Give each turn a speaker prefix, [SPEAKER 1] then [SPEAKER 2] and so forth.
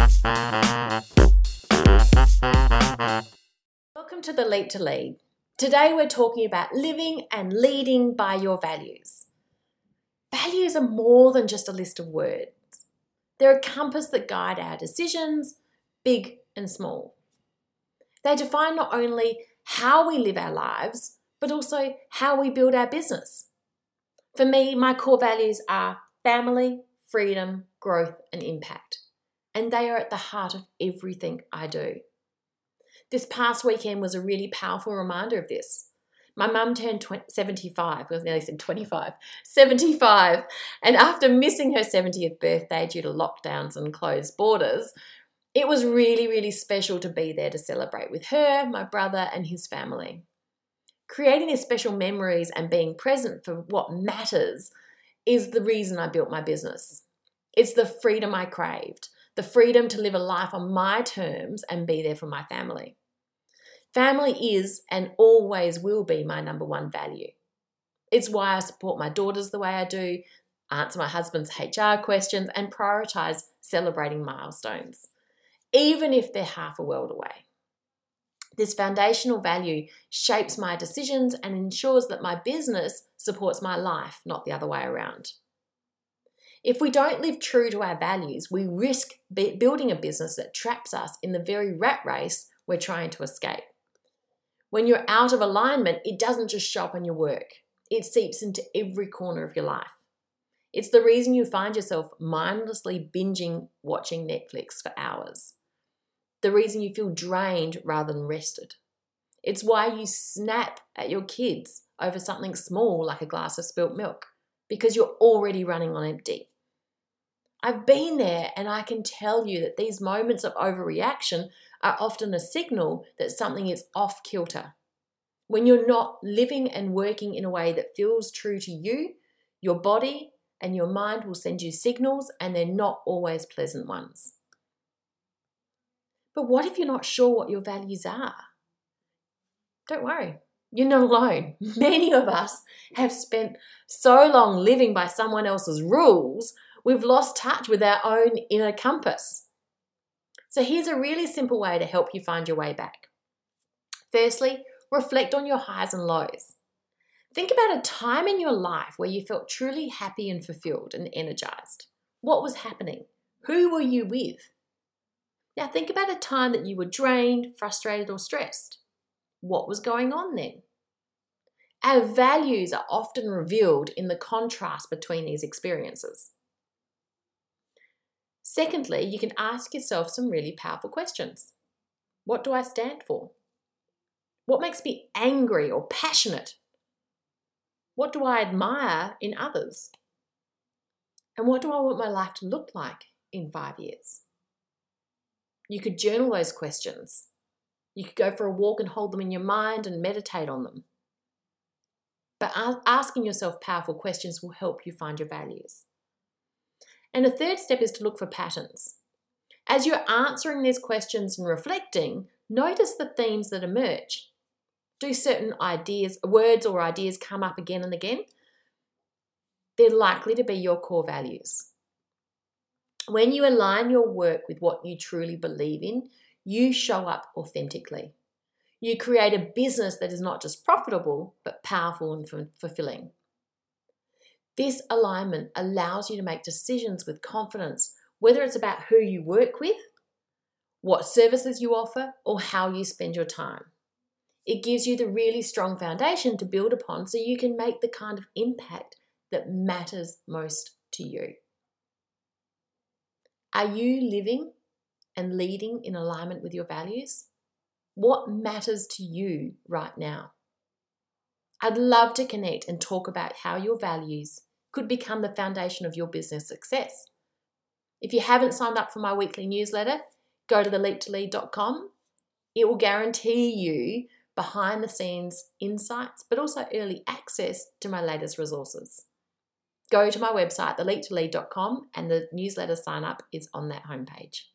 [SPEAKER 1] Welcome to the Leap to Lead. Today we're talking about living and leading by your values. Values are more than just a list of words. They're a compass that guide our decisions, big and small. They define not only how we live our lives, but also how we build our business. For me, my core values are family, freedom, growth, and impact. And they are at the heart of everything I do. This past weekend was a really powerful reminder of this. My mum turned 75, I nearly said 25, 75. And after missing her 70th birthday due to lockdowns and closed borders, it was really, really special to be there to celebrate with her, my brother, and his family. Creating these special memories and being present for what matters is the reason I built my business. It's the freedom I craved, the freedom to live a life on my terms and be there for my family. Family is and always will be my number one value. It's why I support my daughters the way I do, answer my husband's HR questions, and prioritise celebrating milestones, even if they're half a world away. This foundational value shapes my decisions and ensures that my business supports my life, not the other way around. If we don't live true to our values, we risk building a business that traps us in the very rat race we're trying to escape. When you're out of alignment, it doesn't just show up in your work. It seeps into every corner of your life. It's the reason you find yourself mindlessly binging watching Netflix for hours. The reason you feel drained rather than rested. It's why you snap at your kids over something small like a glass of spilt milk, because you're already running on empty. I've been there, and I can tell you that these moments of overreaction are often a signal that something is off kilter. When you're not living and working in a way that feels true to you, your body and your mind will send you signals, and they're not always pleasant ones. But what if you're not sure what your values are? Don't worry, you're not alone. Many of us have spent so long living by someone else's rules, we've lost touch with our own inner compass. So here's a really simple way to help you find your way back. Firstly, reflect on your highs and lows. Think about a time in your life where you felt truly happy and fulfilled and energized. What was happening? Who were you with? Now think about a time that you were drained, frustrated, or stressed. What was going on then? Our values are often revealed in the contrast between these experiences. Secondly, you can ask yourself some really powerful questions. What do I stand for? What makes me angry or passionate? What do I admire in others? And what do I want my life to look like in 5 years? You could journal those questions. You could go for a walk and hold them in your mind and meditate on them. But asking yourself powerful questions will help you find your values. And a third step is to look for patterns. As you're answering these questions and reflecting, notice the themes that emerge. Do certain words or ideas come up again and again? They're likely to be your core values. When you align your work with what you truly believe in, you show up authentically. You create a business that is not just profitable, but powerful and fulfilling. This alignment allows you to make decisions with confidence, whether it's about who you work with, what services you offer, or how you spend your time. It gives you the really strong foundation to build upon so you can make the kind of impact that matters most to you. Are you living and leading in alignment with your values? What matters to you right now? I'd love to connect and talk about how your values could become the foundation of your business success. If you haven't signed up for my weekly newsletter, go to theleaptolead.com. It will guarantee you behind the scenes insights, but also early access to my latest resources. Go to my website, theleaptolead.com, and the newsletter sign up is on that homepage.